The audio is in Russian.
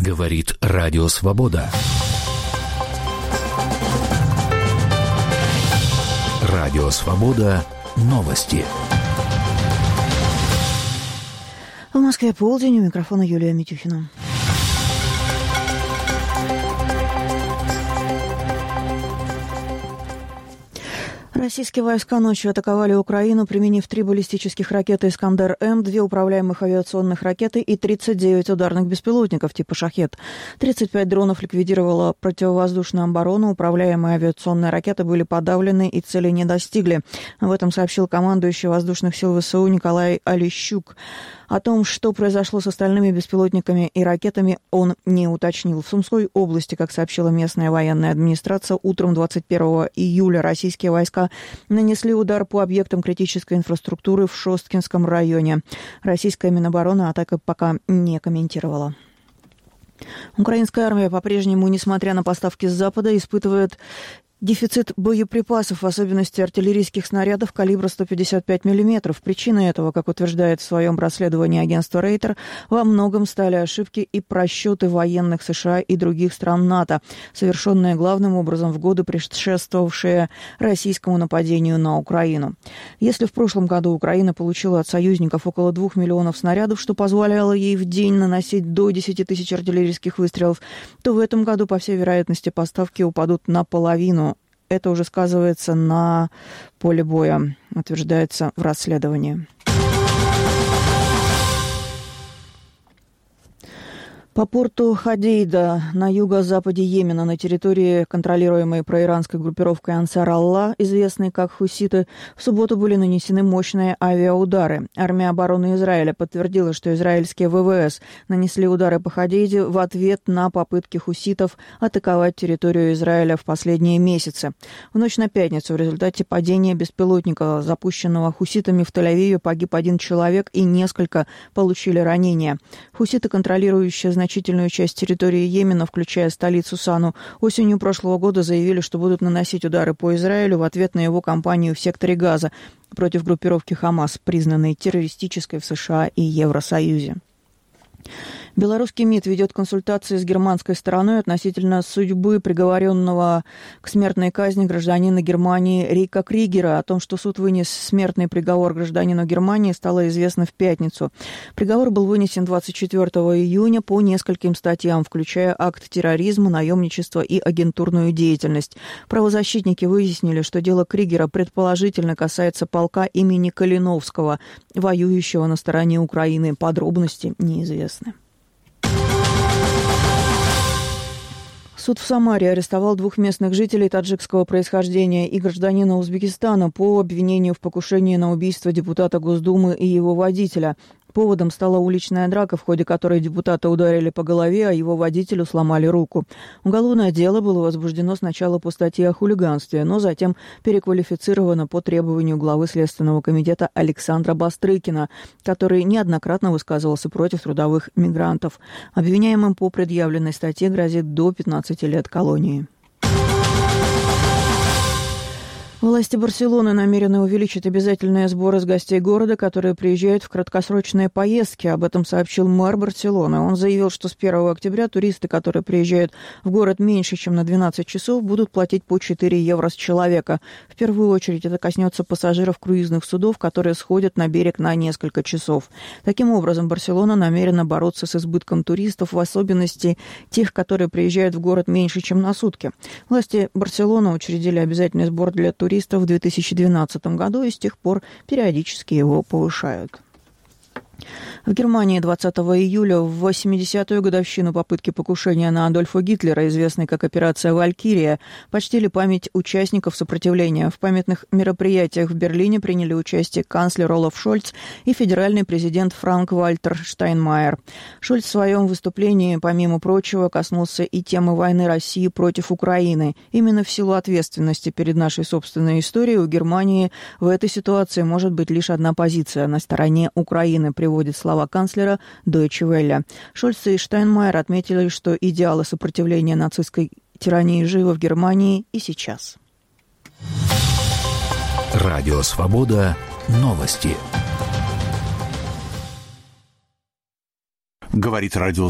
Говорит Радио Свобода. Радио Свобода. Новости. В Москве полдень. У микрофона Юлия Митюхина. Российские войска ночью атаковали Украину, применив 3 баллистических ракеты «Искандер-М», 2 управляемых авиационных ракеты и 39 ударных беспилотников типа «Шахед». 35 дронов ликвидировала противовоздушная оборона, управляемые авиационные ракеты были подавлены и цели не достигли. Об этом сообщил командующий воздушных сил ВСУ Николай Олещук. О том, что произошло с остальными беспилотниками и ракетами, он не уточнил. В Сумской области, как сообщила местная военная администрация, утром 21 июля российские войска нанесли удар по объектам критической инфраструктуры в Шосткинском районе. Российская Минобороны атаку пока не комментировала. Украинская армия по-прежнему, несмотря на поставки с Запада, испытывает дефицит боеприпасов, в особенности артиллерийских снарядов калибра 155 мм. Причиной этого, как утверждает в своем расследовании агентство Рейтер, во многом стали ошибки и просчеты военных США и других стран НАТО, совершенные главным образом в годы, предшествовавшие российскому нападению на Украину. Если в прошлом году Украина получила от союзников около 2 миллионов снарядов, что позволяло ей в день наносить до 10 тысяч артиллерийских выстрелов, то в этом году, по всей вероятности, поставки упадут наполовину. Это уже сказывается на поле боя, утверждается в расследовании. По порту Ходейда на юго-западе Йемена, на территории, контролируемой проиранской группировкой Ансар Аллах, известной как хуситы, в субботу были нанесены мощные авиаудары. Армия обороны Израиля подтвердила, что израильские ВВС нанесли удары по Ходейде в ответ на попытки хуситов атаковать территорию Израиля в последние месяцы. В ночь на пятницу в результате падения беспилотника, запущенного хуситами в Тель-Авиве, погиб 1 человек и несколько получили ранения. Хуситы, контролирующие значительную часть территории Йемена, включая столицу Сану, осенью прошлого года заявили, что будут наносить удары по Израилю в ответ на его кампанию в секторе Газа против группировки Хамас, признанной террористической в США и Евросоюзе. Белорусский МИД ведет консультации с германской стороной относительно судьбы приговоренного к смертной казни гражданина Германии Рика Кригера. О том, что суд вынес смертный приговор гражданину Германии, стало известно в пятницу. Приговор был вынесен 24 июня по нескольким статьям, включая акт терроризма, наемничество и агентурную деятельность. Правозащитники выяснили, что дело Кригера предположительно касается полка имени Калиновского, воюющего на стороне Украины. Подробности неизвестны. Суд в Самаре арестовал 2 местных жителей таджикского происхождения и гражданина Узбекистана по обвинению в покушении на убийство депутата Госдумы и его водителя. Поводом стала уличная драка, в ходе которой депутата ударили по голове, а его водителю сломали руку. Уголовное дело было возбуждено сначала по статье о хулиганстве, но затем переквалифицировано по требованию главы Следственного комитета Александра Бастрыкина, который неоднократно высказывался против трудовых мигрантов. Обвиняемым по предъявленной статье грозит до 15 лет колонии. Власти Барселоны намерены увеличить обязательные сборы с гостей города, которые приезжают в краткосрочные поездки. Об этом сообщил мэр Барселоны. Он заявил, что с 1 октября туристы, которые приезжают в город меньше, чем на 12 часов, будут платить по 4 евро с человека. В первую очередь это коснется пассажиров круизных судов, которые сходят на берег на несколько часов. Таким образом, Барселона намерена бороться с избытком туристов, в особенности тех, которые приезжают в город меньше, чем на сутки. Власти Барселоны учредили обязательный сбор для туристов в 2012 году и с тех пор периодически его повышают. В Германии 20 июля, в 80-ю годовщину попытки покушения на Адольфа Гитлера, известной как операция «Валькирия», почтили память участников сопротивления. В памятных мероприятиях в Берлине приняли участие канцлер Олаф Шольц и федеральный президент Франк-Вальтер Штайнмайер. Шольц в своем выступлении, помимо прочего, коснулся и темы войны России против Украины. Именно в силу ответственности перед нашей собственной историей у Германии в этой ситуации может быть лишь одна позиция – на стороне Украины, приводит слова канцлера Deutsche Welle. Шольц и Штайнмайер отметили, что идеалы сопротивления нацистской тирании живы в Германии и сейчас. Радио Свобода. Новости. Говорит радио